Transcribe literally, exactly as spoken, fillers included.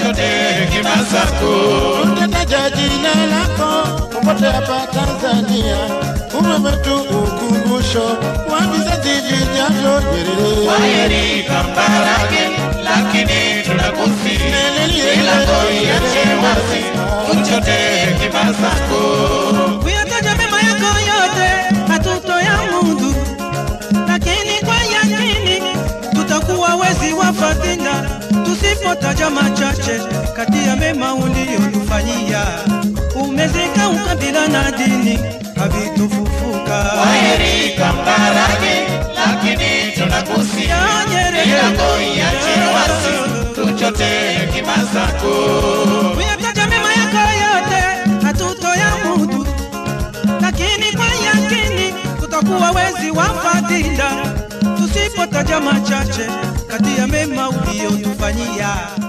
tuchote hekima zako. Tutataja jina lako popote hapa Tanzania, uwe wetu ukumbusho wa vizazi vijavyo. Nyerere Kwaheri Kambarage, lakini tunakusihi milango iache wazi, tuchote hekima zako. Kuyataja mema yako yote hatutoya mudu, lakini kwa yakini tutakuwa wezi wa fadhila tusipotaja machache kati ya mema uliyotufanyia. Umezika ukabila na dini havitofufuka. Kwaheri Kambarage, lakini tunakusihi milango iache wazi, tuchote hekima zako. Kuyataja mema yako yote hatutoya mudu, lakini kwa yakini tutakuwa wezi wa fadhila tusipotaja machache kati ya mema uliyotufanyia.